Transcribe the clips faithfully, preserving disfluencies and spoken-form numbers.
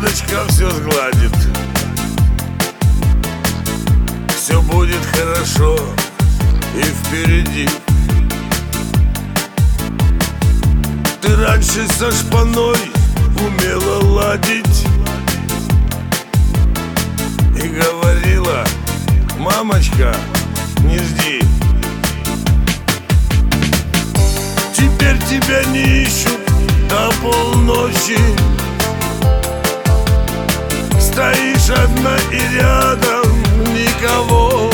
водочка все сгладит. Все будет хорошо и впереди. Ты раньше со шпаной умела ладить и говорила: мамочка, не жди. Теперь тебя не ищут до полночи. Стоишь одна и рядом никого.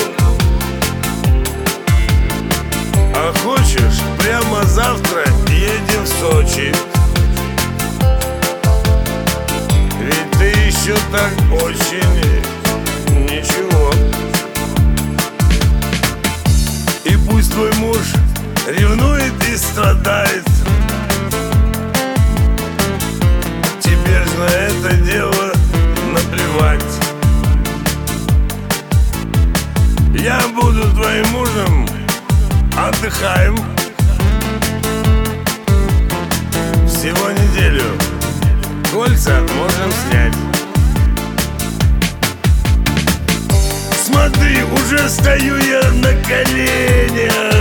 А хочешь, прямо завтра едем в Сочи. Ведь ты еще так очень ничего. И пусть твой муж ревнует и страдает, теперь на это дело наплевать. Я буду твоим мужем, отдыхаем всего неделю. Кольца можем снять. Смотри, уже стою я на коленях.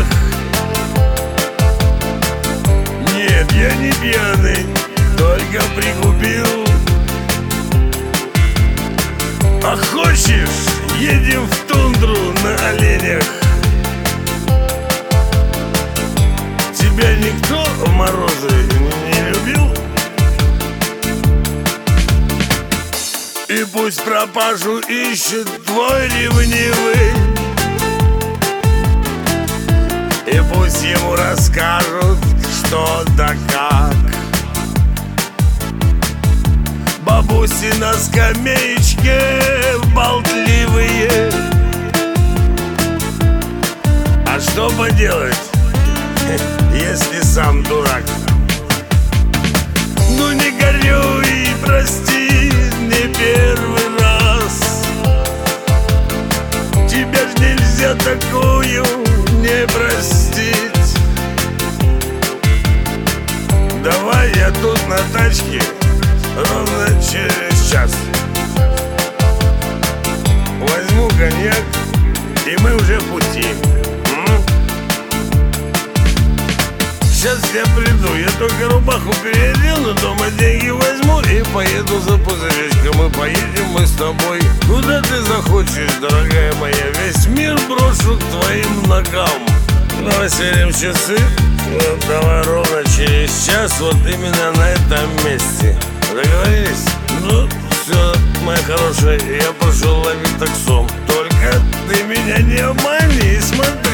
Нет, я не пьяный, только прикупил. А хочешь, едем в тундру на оленях? Тебя никто в морозы не любил? И пусть пропажу ищет твой ревнивый, и пусть ему расскажут, что да как. Бабуси на скамеечке болтливые. А что поделать, если сам дурак? Ну не горюй, прости, не первый раз. Тебя ж нельзя такую не простить. Давай я тут на тачке ровно через час возьму коньяк, и мы уже в пути. М? Сейчас я приду, я только рубаху переодену, дома деньги возьму и поеду за пузыречком. Мы поедем мы с тобой куда ты захочешь, дорогая моя. Весь мир брошу к твоим ногам. Новосельем часы, вот давай ровно через час, вот именно на этом месте. Договорились? Ну, все, моя хорошая, я пошел ловить таксом. Только ты меня не обмани и смотри.